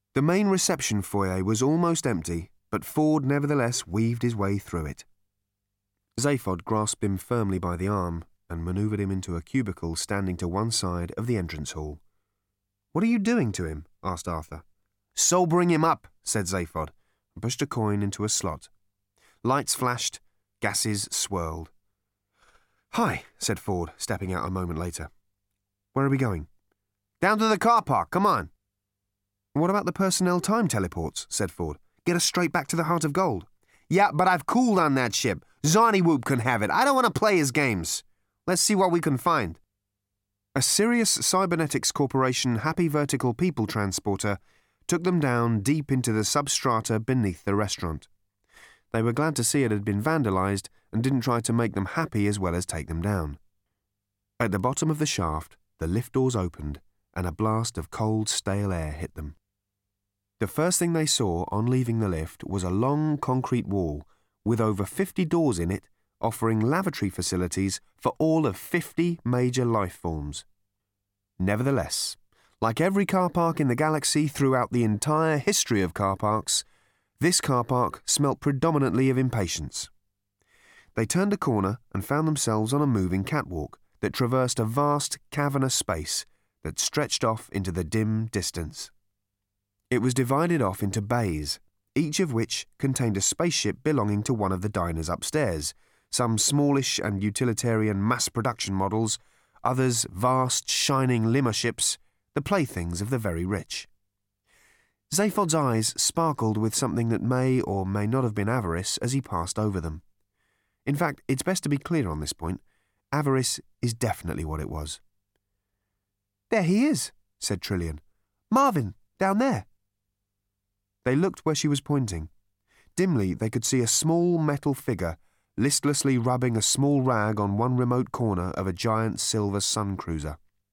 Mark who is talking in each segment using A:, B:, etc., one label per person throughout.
A: The main reception foyer was almost empty, but Ford nevertheless weaved his way through it. Zaphod grasped him firmly by the arm and manoeuvred him into a cubicle standing to one side of the entrance hall. "What are you doing to him?" asked Arthur. "Sobering him up," said Zaphod, and pushed a coin into a slot. Lights flashed, gases swirled. "Hi," said Ford, stepping out a moment later. "Where are we going?" "Down to the car park, come on." "What about the personnel time teleports?" said Ford. "Get us straight back to the Heart of Gold." "Yeah, but I've cooled on that ship. Zarnywhoop can have it. I don't want to play his games. Let's see what we can find." A Sirius Cybernetics Corporation Happy Vertical People Transporter took them down deep into the substrata beneath the restaurant. They were glad to see it had been vandalized and didn't try to make them happy as well as take them down. At the bottom of the shaft, the lift doors opened and a blast of cold, stale air hit them. The first thing they saw on leaving the lift was a long concrete wall with over 50 doors in it, offering lavatory facilities for all of 50 major life forms. Nevertheless, like every car park in the galaxy throughout the entire history of car parks, this car park smelt predominantly of impatience. They turned a corner and found themselves on a moving catwalk that traversed a vast, cavernous space that stretched off into the dim distance. It was divided off into bays, each of which contained a spaceship belonging to one of the diners upstairs, some smallish and utilitarian mass-production models, others vast, shining limo ships, the playthings of the very rich. Zaphod's eyes sparkled with something that may or may not have been avarice as he passed over them. In fact, it's best to be clear on this point. Avarice is definitely what it was. "There he is," said Trillian. "Marvin, down there." They looked where she was pointing. Dimly, they could see a small metal figure listlessly rubbing a small rag on one remote corner of a giant silver sun cruiser.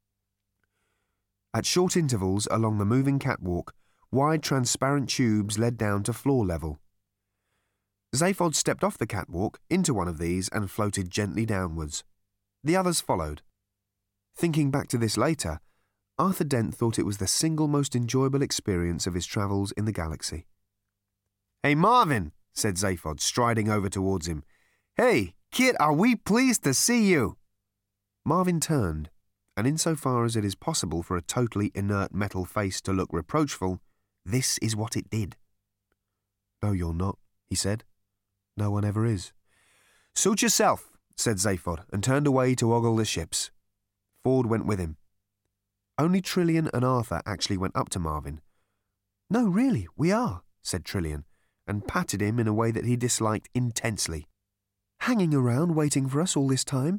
A: At short intervals along the moving catwalk, wide transparent tubes led down to floor level. Zaphod stepped off the catwalk into one of these and floated gently downwards. The others followed. Thinking back to this later, Arthur Dent thought it was the single most enjoyable experience of his travels in the galaxy. "Hey, Marvin," said Zaphod, striding over towards him. "Hey, kid, are we pleased to see you?" Marvin turned, and insofar as it is possible for a totally inert metal face to look reproachful, this is what it did. "No, you're not," he said. "No one ever is." "Suit yourself," said Zaphod, and turned away to ogle the ships. Ford went with him. Only Trillian and Arthur actually went up to Marvin. "No, really, we are," said Trillian, and patted him in a way that he disliked intensely. "Hanging around waiting for us all this time?"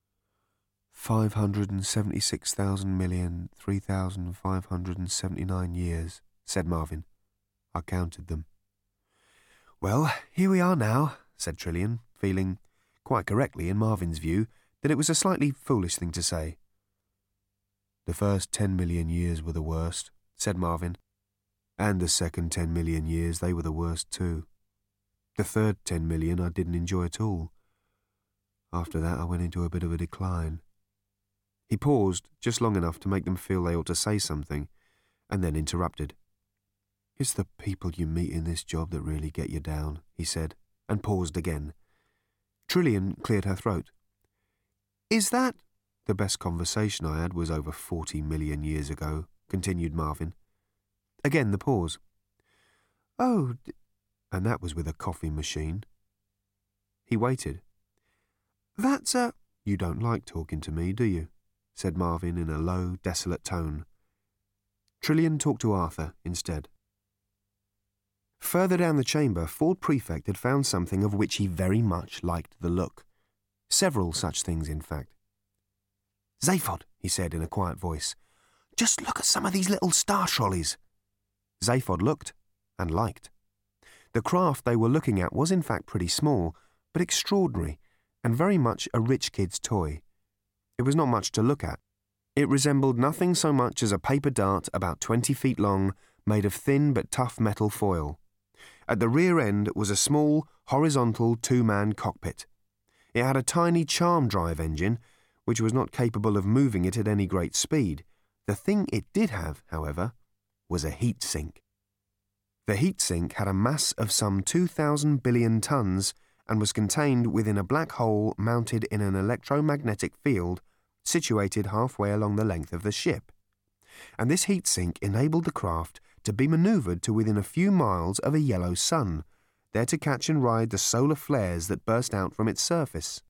A: 576,000,003,579 years, said Marvin. "I counted them." "Well, here we are now," said Trillian, feeling, quite correctly in Marvin's view, that it was a slightly foolish thing to say. "The first 10 million years were the worst," said Marvin. "And the second 10 million years, they were the worst too. The third 10 million I didn't enjoy at all. After that I went into a bit of a decline." He paused just long enough to make them feel they ought to say something, and then interrupted. "It's the people you meet in this job that really get you down," he said, and paused again. Trillian cleared her throat. "Is that—" "The best conversation I had was over 40 million years ago," continued Marvin. Again the pause. "Oh, and that was with a coffee machine." He waited. "That's a—" "You don't like talking to me, do you?" said Marvin in a low, desolate tone. Trillian talked to Arthur instead. Further down the chamber, Ford Prefect had found something of which he very much liked the look. Several such things, in fact. "Zaphod," he said in a quiet voice, "just look at some of these little star trolleys." Zaphod looked and liked. The craft they were looking at was in fact pretty small, but extraordinary, and very much a rich kid's toy. It was not much to look at. It resembled nothing so much as a paper dart about 20 feet long, made of thin but tough metal foil. At the rear end was a small, horizontal two-man cockpit. It had a tiny charm drive engine, which was not capable of moving it at any great speed. The thing it did have, however, was a heat sink. The heatsink had a mass of some 2,000 billion tons and was contained within a black hole mounted in an electromagnetic field situated halfway along the length of the ship. And this heatsink enabled the craft to be manoeuvred to within a few miles of a yellow sun, there to catch and ride the solar flares that burst out from its surface.